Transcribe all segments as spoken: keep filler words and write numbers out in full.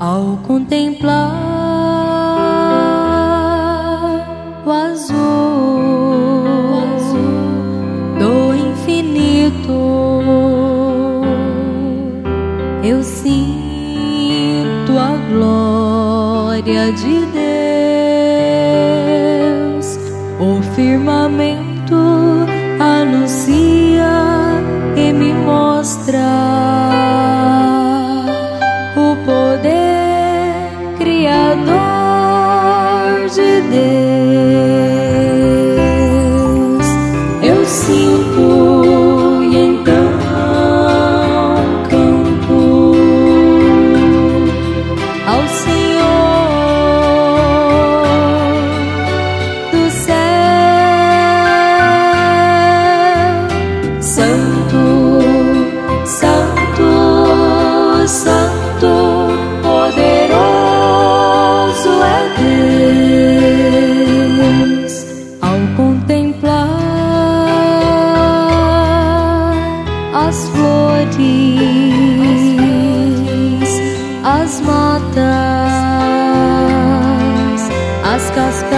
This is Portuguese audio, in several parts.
Ao contemplar o azul do infinito, eu sinto a glória de Deus. O firmamento anuncia e me mostra o poder criador de Deus. Eu sinto e então canto ao Senhor do céu. Santo, Santo, Santo, poderoso é Deus. Ao contemplar as flores, as matas, as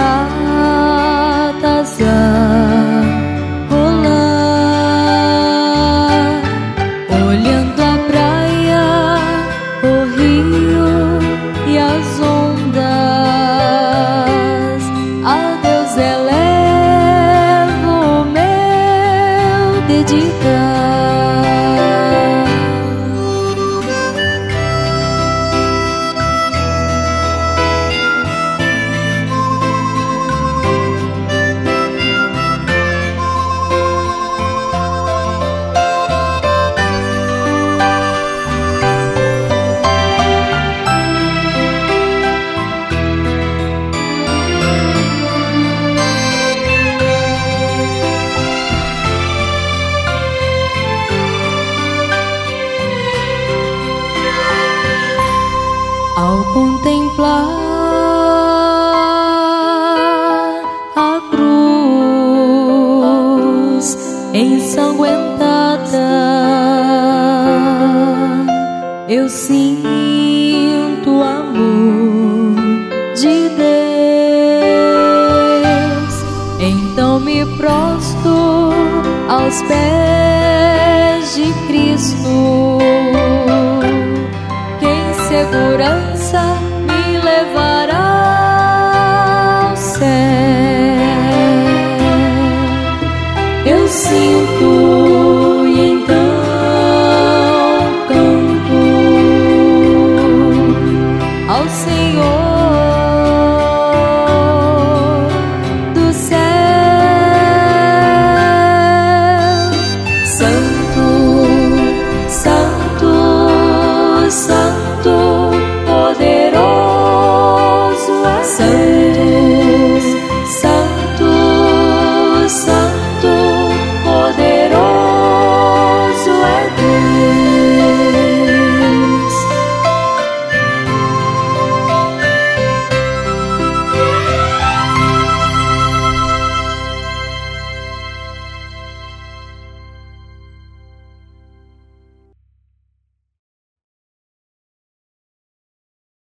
cascatas a rolar, olhando a praia, o rio e as ondas, a Deus elevo o meu dedicar. Ao contemplar a cruz ensanguentada, eu sinto o amor de Deus. Então me prostro aos pés de Cristo, que em segurança